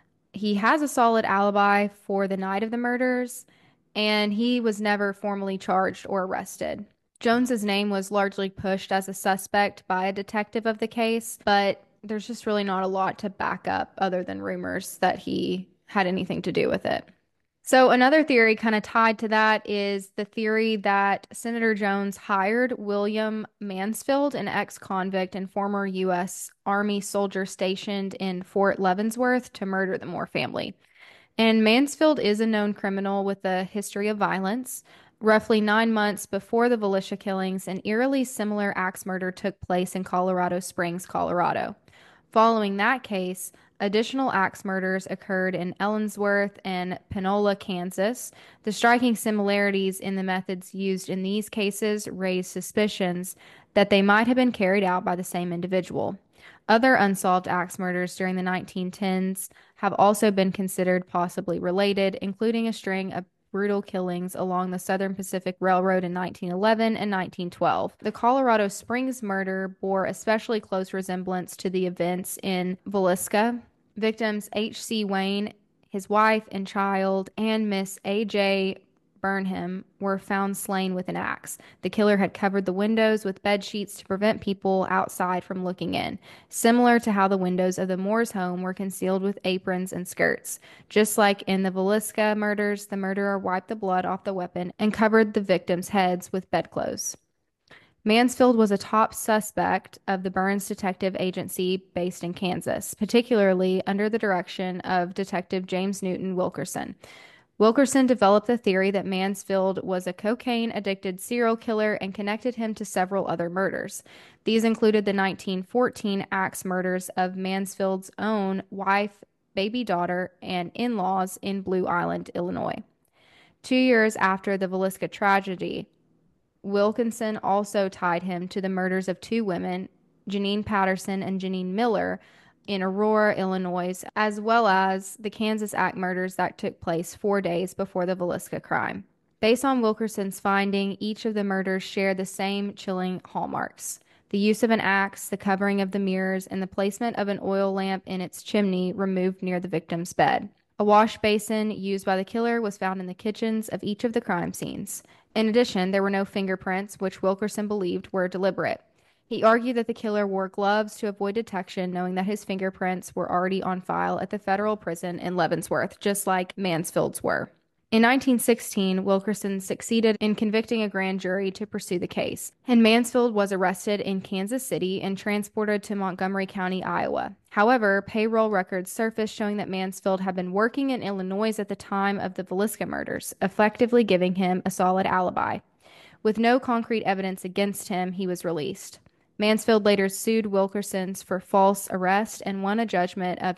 He has a solid alibi for the night of the murders, and he was never formally charged or arrested. Jones's name was largely pushed as a suspect by a detective of the case, but there's just really not a lot to back up other than rumors that he had anything to do with it. So, another theory kind of tied to that is the theory that Senator Jones hired William Mansfield, an ex-convict and former U.S. Army soldier stationed in Fort Leavenworth, to murder the Moore family. And Mansfield is a known criminal with a history of violence. Roughly 9 months before the Volusia killings, an eerily similar axe murder took place in Colorado Springs, Colorado. Following that case, additional axe murders occurred in Ellensworth and Panola, Kansas. The striking similarities in the methods used in these cases raised suspicions that they might have been carried out by the same individual. Other unsolved axe murders during the 1910s have also been considered possibly related, including a string of brutal killings along the Southern Pacific Railroad in 1911 and 1912. The Colorado Springs murder bore especially close resemblance to the events in Villisca. Victims H.C. Wayne, his wife and child, and Miss A.J. Burnham were found slain with an axe. The killer had covered the windows with bed sheets to prevent people outside from looking in, similar to how the windows of the Moore's home were concealed with aprons and skirts. Just like in the Villisca murders, the murderer wiped the blood off the weapon and covered the victims' heads with bedclothes. Mansfield was a top suspect of the Burns Detective Agency based in Kansas, particularly under the direction of Detective James Newton Wilkerson. Wilkerson developed the theory that Mansfield was a cocaine addicted serial killer and connected him to several other murders. These included the 1914 axe murders of Mansfield's own wife, baby daughter, and in laws in Blue Island, Illinois. 2 years after the Villisca tragedy, Wilkinson also tied him to the murders of two women, Janine Patterson and Janine Miller, in Aurora, Illinois, as well as the Kansas Act murders that took place 4 days before the Villisca crime. Based on Wilkerson's finding, each of the murders shared the same chilling hallmarks: the use of an axe, the covering of the mirrors, and the placement of an oil lamp in its chimney removed near the victim's bed. A wash basin used by the killer was found in the kitchens of each of the crime scenes. In addition, there were no fingerprints, which Wilkerson believed were deliberate. He argued that the killer wore gloves to avoid detection, knowing that his fingerprints were already on file at the federal prison in Leavenworth, just like Mansfield's were. In 1916, Wilkerson succeeded in convicting a grand jury to pursue the case, and Mansfield was arrested in Kansas City and transported to Montgomery County, Iowa. However, payroll records surfaced showing that Mansfield had been working in Illinois at the time of the Villisca murders, effectively giving him a solid alibi. With no concrete evidence against him, he was released. Mansfield later sued Wilkerson's for false arrest and won a judgment of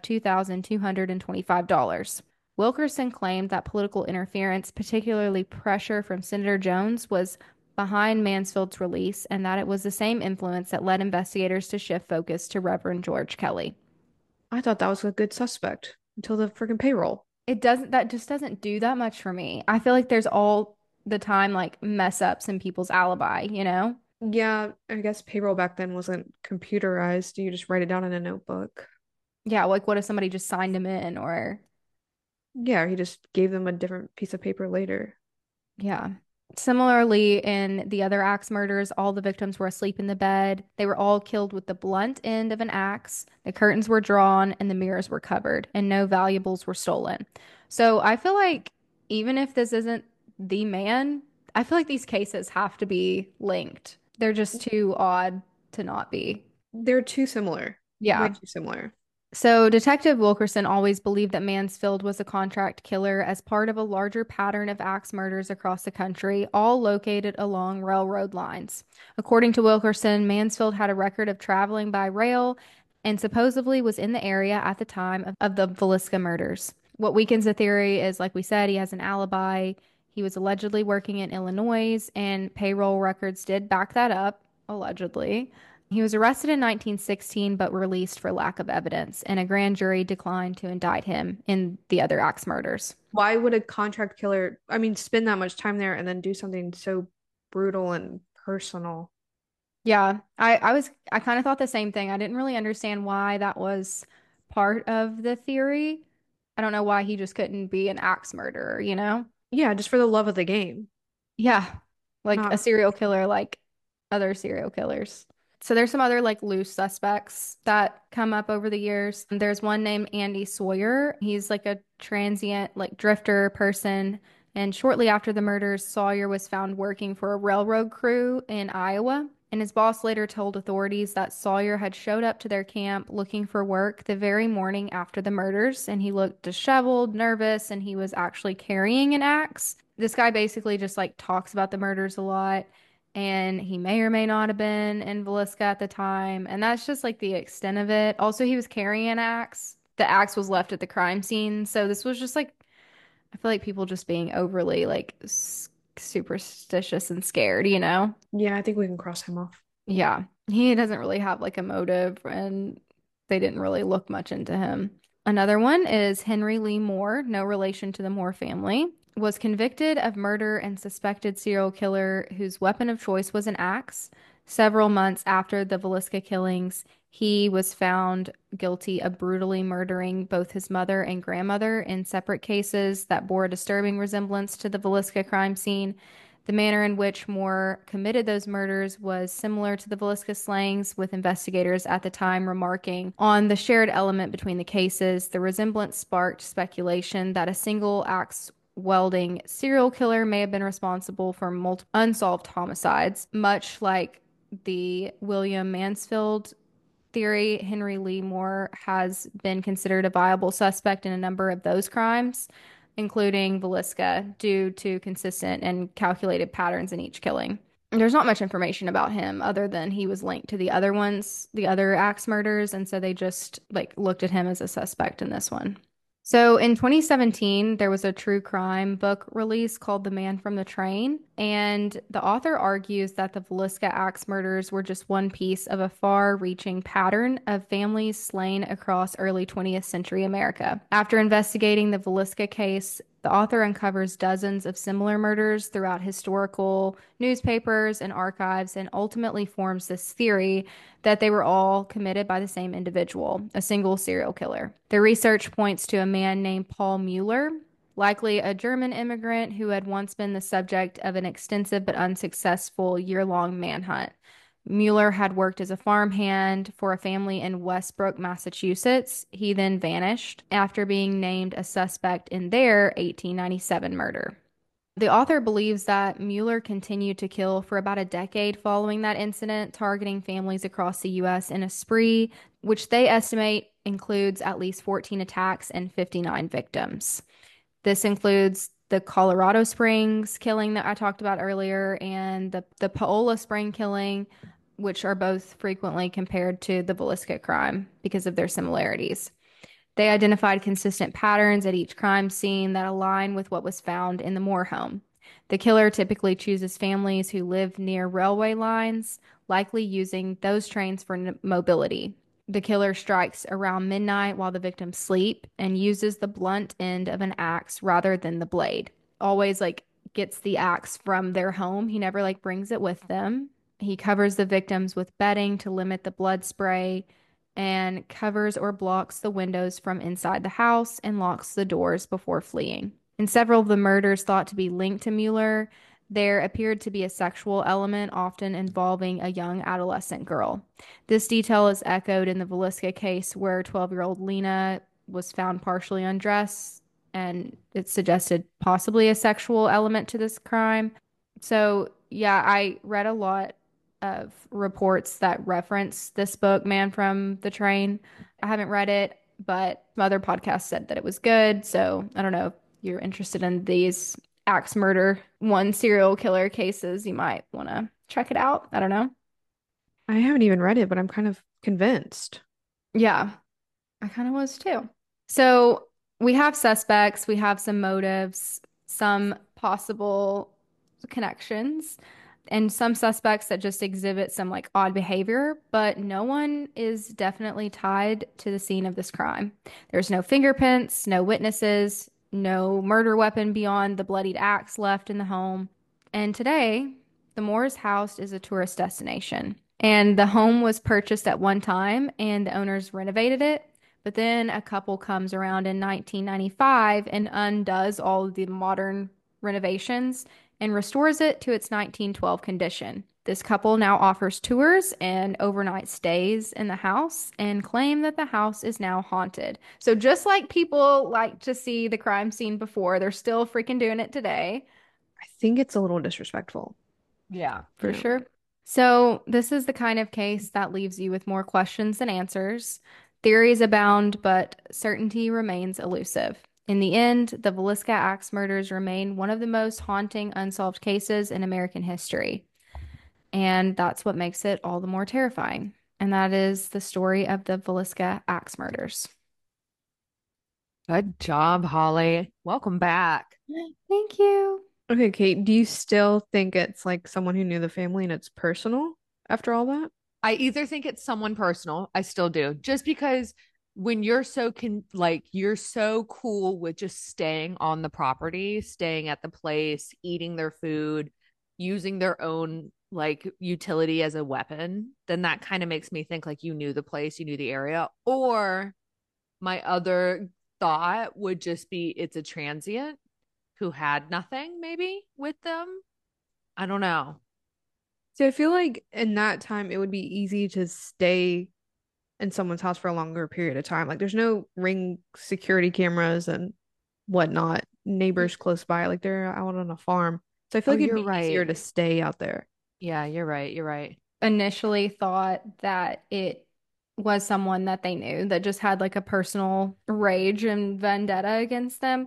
$2,225. Wilkerson claimed that political interference, particularly pressure from Senator Jones, was behind Mansfield's release and that it was the same influence that led investigators to shift focus to Reverend George Kelly. I thought that was a good suspect until the freaking payroll. It doesn't, that just doesn't do that much for me. I feel like there's all the time like mess ups in people's alibi, you know? Yeah, I guess payroll back then wasn't computerized. You just write it down in a notebook. Yeah, like what if somebody just signed him in or Yeah, he just gave them a different piece of paper later. yeah. Similarly, in the other axe murders, all the victims were asleep in the bed. They were all killed with the blunt end of an axe. The curtains were drawn and the mirrors were covered, and no valuables were stolen. So I feel like even if this isn't the man, I feel like these cases have to be linked. They're just too odd to not be. They're too similar. Way Yeah. too similar. So, Detective Wilkerson always believed that Mansfield was a contract killer as part of a larger pattern of axe murders across the country, all located along railroad lines. According to Wilkerson, Mansfield had a record of traveling by rail and supposedly was in the area at the time of the Villisca murders. What weakens the theory is, like we said, he has an alibi. He was allegedly working in Illinois, and payroll records did back that up, allegedly. He was arrested in 1916 but released for lack of evidence, and a grand jury declined to indict him in the other axe murders. Why would a contract killer, I mean, spend that much time there and then do something so brutal and personal? Yeah, I kind of thought the same thing. I didn't really understand why that was part of the theory. I don't know why he just couldn't be an axe murderer, you know? Yeah, just for the love of the game. Yeah, like a Not, serial killer, like other serial killers. So there's some other like loose suspects that come up over the years. There's one named Andy Sawyer. He's like a transient, like drifter person. And shortly after the murders, Sawyer was found working for a railroad crew in Iowa. And his boss later told authorities that Sawyer had showed up to their camp looking for work the very morning after the murders. And he looked disheveled, nervous, and he was actually carrying an axe. This guy basically just like talks about the murders a lot, and he may or may not have been in Villisca at the time, and that's just like the extent of it. Also, he was carrying an axe. The axe was left at the crime scene, so this was just like I feel like people just being overly like superstitious and scared, you know? yeah, I think we can cross him off. Yeah, he doesn't really have like a motive, and they didn't really look much into him. Another one is Henry Lee Moore, no relation to the Moore family, was convicted of murder and suspected serial killer whose weapon of choice was an axe. Several months after the Villisca killings, he was found guilty of brutally murdering both his mother and grandmother in separate cases that bore a disturbing resemblance to the Villisca crime scene. The manner in which Moore committed those murders was similar to the Villisca slayings, with investigators at the time remarking on the shared element between the cases. The resemblance sparked speculation that a single axe welding serial killer may have been responsible for multiple unsolved homicides, much like the William Mansfield theory. Henry Lee Moore has been considered a viable suspect in a number of those crimes, including Villisca, due to consistent and calculated patterns in each killing. There's not much information about him other than he was linked to the other ones, the other axe murders, and so they just like looked at him as a suspect in this one. So in 2017, there was a true crime book release called The Man from the Train, and the author argues that the Villisca axe murders were just one piece of a far-reaching pattern of families slain across early 20th century America. After investigating the Villisca case, the author uncovers dozens of similar murders throughout historical newspapers and archives and ultimately forms this theory that they were all committed by the same individual, a single serial killer. The research points to a man named Paul Mueller, likely a German immigrant who had once been the subject of an extensive but unsuccessful year-long manhunt. Mueller had worked as a farmhand for a family in Westbrook, Massachusetts. He then vanished after being named a suspect in their 1897 murder. The author believes that Mueller continued to kill for about a decade following that incident, targeting families across the U.S. in a spree, which they estimate includes at least 14 attacks and 59 victims. This includes the Colorado Springs killing that I talked about earlier and the Paola Spring killing, which are both frequently compared to the Villisca crime because of their similarities. They identified consistent patterns at each crime scene that align with what was found in the Moore home. The killer typically chooses families who live near railway lines, likely using those trains for mobility. The killer strikes around midnight while the victims sleep and uses the blunt end of an axe rather than the blade. Always like gets the axe from their home. He never like brings it with them. He covers the victims with bedding to limit the blood spray and covers or blocks the windows from inside the house and locks the doors before fleeing. In several of the murders thought to be linked to Mueller, there appeared to be a sexual element, often involving a young adolescent girl. This detail is echoed in the Villisca case, where 12-year-old Lena was found partially undressed, and it suggested possibly a sexual element to this crime. So, yeah, I read a lot of reports that reference this book, Man from the Train. I haven't read it. but some other podcasts said that it was good. So I don't know if you're interested in these axe murder one serial killer cases. You might want to check it out. I don't know. I haven't even read it, but I'm kind of convinced. Yeah, I kind of was too. So we have suspects, we have some motives, some possible connections, and some suspects that just exhibit some like odd behavior, but no one is definitely tied to the scene of this crime. There's no fingerprints, no witnesses, no murder weapon beyond the bloodied axe left in the home. And today, the Moores house is a tourist destination. And the home was purchased at one time and the owners renovated it. But then a couple comes around in 1995 and undoes all of the modern renovations and restores it to its 1912 condition. This couple now offers tours and overnight stays in the house and claim that the house is now haunted. So just like people like to see the crime scene before, they're still freaking doing it today. I think it's a little disrespectful. Yeah. For Yeah. sure. So, this is the kind of case that leaves you with more questions than answers. Theories abound, but certainty remains elusive. In the end, the Villisca Axe murders remain one of the most haunting unsolved cases in American history. And that's what makes it all the more terrifying. And that is the story of the Villisca Axe murders. Good job, Holly. Welcome back. Thank you. Okay, Kate, do you still think it's like someone who knew the family and it's personal after all that? I either think it's someone personal, I still do, just because when you're so you're so cool with just staying on the property, staying at the place, eating their food, using their own like utility as a weapon, then that kind of makes me think like you knew the place, you knew the area. Or my other thought would just be it's a transient who had nothing maybe with them. I don't know. See, I feel like in that time it would be easy to stay in someone's house for a longer period of time. Like there's no ring security cameras and whatnot, neighbors close by, like they're out on a farm. So I feel Oh, like it'd you're be easier right. to stay out there. Yeah, you're right. You're right. Initially thought that it was someone that they knew that just had like a personal rage and vendetta against them.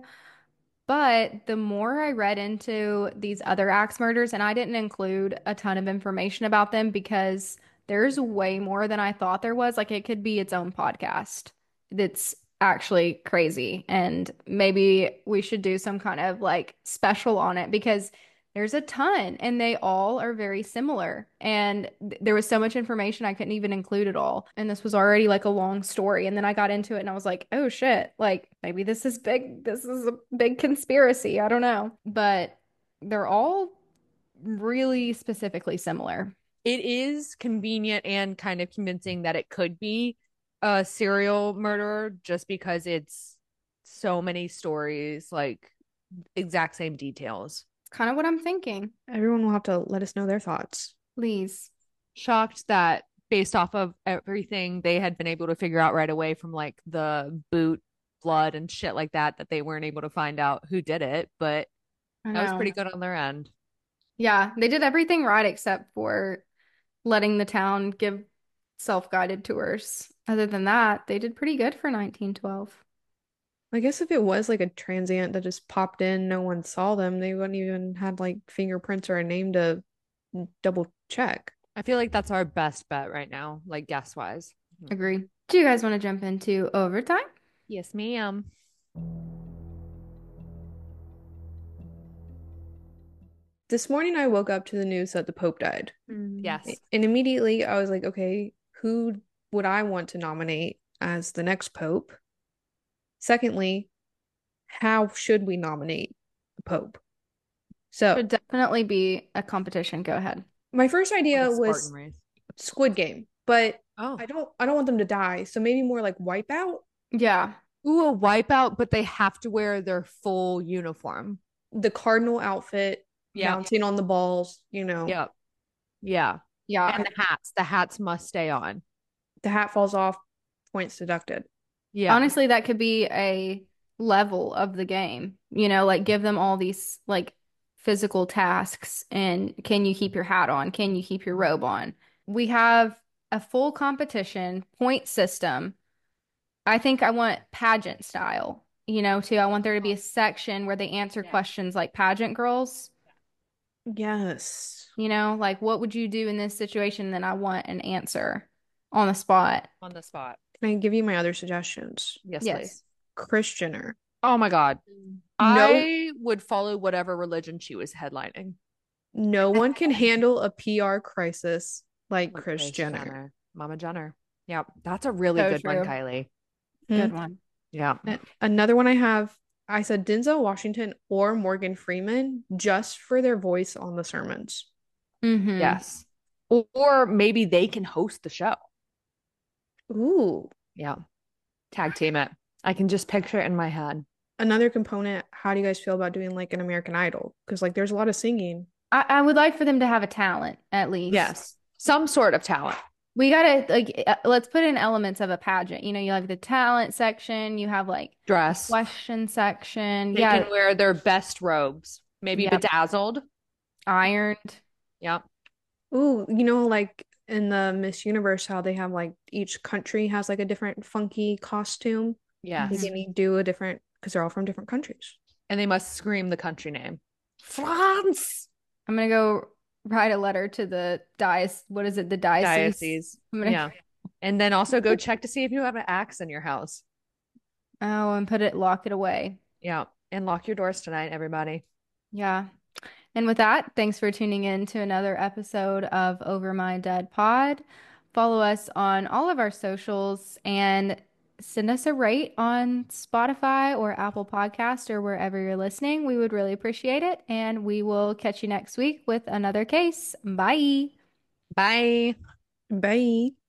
But the more I read into these other axe murders, and I didn't include a ton of information about them because there's way more than I thought there was. Like it could be its own podcast. That's actually crazy. And maybe we should do some kind of like special on it because there's a ton and they all are very similar. And there was so much information I couldn't even include it all. And this was already like a long story. And then I got into it and I was like, oh shit, like maybe this is big. This is a big conspiracy. I don't know. But they're all really specifically similar. It is convenient and kind of convincing that it could be a serial murderer just because it's so many stories, like exact same details. It's kind of what I'm thinking. Everyone will have to let us know their thoughts. Please. Shocked that based off of everything they had been able to figure out right away from like the boot blood and shit like that, that they weren't able to find out who did it, but I that was know. pretty good on their end. Yeah, they did everything right except for letting the town give self-guided tours. Other than that, they did pretty good for 1912. I guess if it was like a transient that just popped in, no one saw them, they wouldn't even had like fingerprints or a name to double check. I feel like that's our best bet right now, like guess wise. Agree. Do you guys want to jump into overtime? Yes, ma'am. This morning I woke up to the news that the Pope died. Yes. And immediately I was like, okay, who would I want to nominate as the next Pope? Secondly, how should we nominate a Pope? So Should definitely be a competition. Go ahead. my first Like idea a Spartan was race. Squid Game, but Oh. I don't want them to die. So maybe more like Wipeout, Yeah. Ooh, a wipeout, but they have to wear their full uniform. the cardinal outfit, Yeah. bouncing on the balls, Yep. Yeah. Yeah. And the hats. The hats must stay on. the hat falls off, points deducted. Yeah. Honestly, that could be a level of the game. Like give them all these like physical tasks and can you keep your hat on? Can you keep your robe on? We have a full competition point system I think I want pageant style, too. I want there to be a section where they answer questions like pageant girls, Yes. like what would you do in this situation? Then I want an answer on the spot. On the spot. Can I give you my other suggestions? Yes, Yes. please. Kris Jenner. Oh my God. No, I would follow whatever religion she was headlining. no one can handle a PR crisis like Like Kris Jenner. Mama Jenner. Yeah, that's a really So good one, true. Kylie. Hmm. Good one. Yeah. Another one I have, I said Denzel Washington or Morgan Freeman just for their voice on the sermons. Mm-hmm. Yes. Or maybe they can host the show. Ooh. Yeah. Tag team it. I can just picture it in my head. Another component, how do you guys feel about doing like an American Idol? Because like there's a lot of singing. I would like for them to have a talent at least. Yes. Some sort of talent. We gotta like let's put in elements of a pageant. You have the talent section, you have like the Dress. question section. They Yeah, can wear their best robes. Maybe yep, bedazzled. ironed. Yep. Ooh, like in the Miss Universe, how they have like each country has like a different funky costume. They Yes. Mhm. can do a different because they're all from different countries. And they must scream the country name. France. I'm gonna go write a letter to the diocese. What is it? The diocese. Diocese. I'm gonna Yeah. And then also go check to see if you have an axe in your house. and lock it away. Yeah. And lock your doors tonight, everybody. Yeah. And with that, thanks for tuning in to another episode of Over My Dead Pod. Follow us on all of our socials and send us a rate on Spotify or Apple Podcast or wherever you're listening. We would really appreciate it. And we will catch you next week with another case. Bye. Bye. Bye.